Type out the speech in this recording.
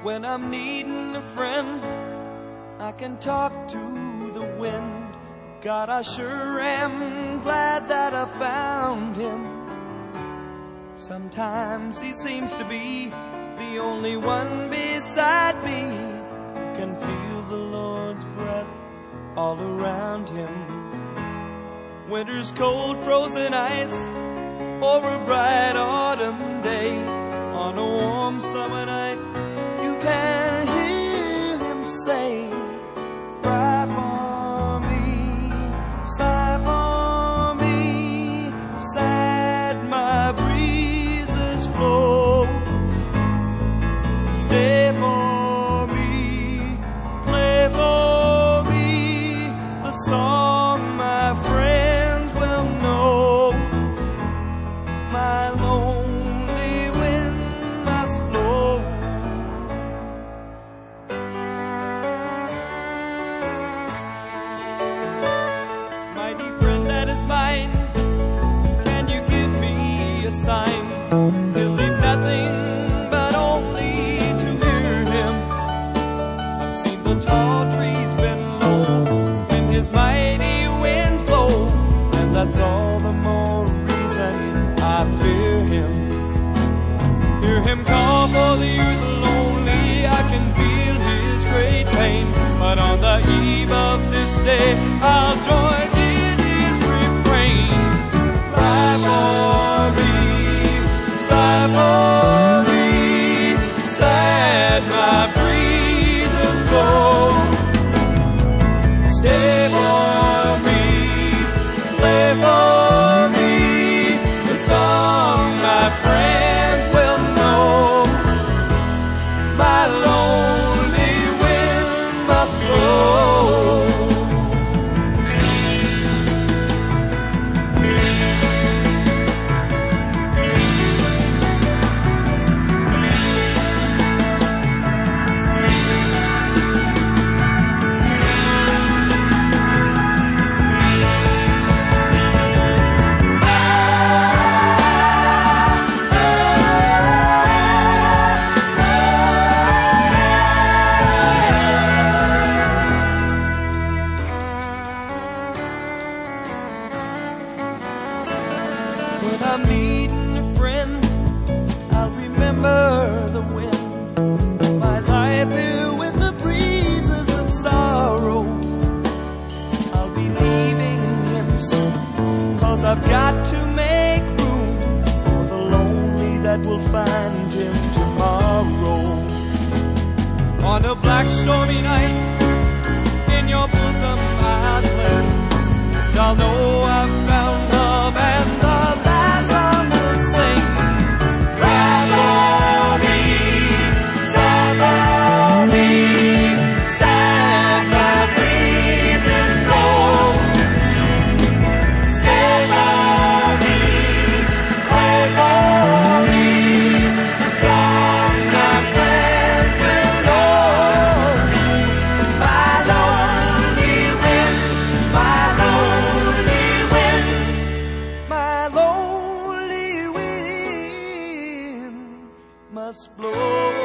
When I'm needing a friend, I can talk to the wind. God, I sure am glad that I found him. Sometimes he seems to be the only one beside me. Can feel the Lord's breath all around him. Winter's cold frozen ice, or a bright autumn day. On a warm summer night, you can hear him say, cry for me, sigh for me, sad my breezes flow. Stay for me, play for me, the song my friends will know. My lonely wind must blow. Mighty friend that is mine, can you give me a sign? He'll leave nothing but only to hear him. I've seen the tall trees bend low when his mighty winds blow, and that's all the more reason I fear him. Hear him call for the youth lonely, I can feel his great pain. But on the eve of this day, I'll join in his refrain. Cry for me, sigh for me, sad my breezes blow. Stay for me, play for me, the song my friends will know. My lonely wind must blow. When I'm needing a friend, I'll remember the wind. My life here with the breezes of sorrow. I'll be leaving him soon, 'cause I've got to make room for the lonely that will find him tomorrow. On a black stormy night, in your bosom I'll play. Y'all know I've found love, and the last song will sing. Cry for me, sigh for me, sad my breezes blow. Stay for me, pray for me, the song my friends will know. My lonely wind, my lonely wind, my lonely wind must blow.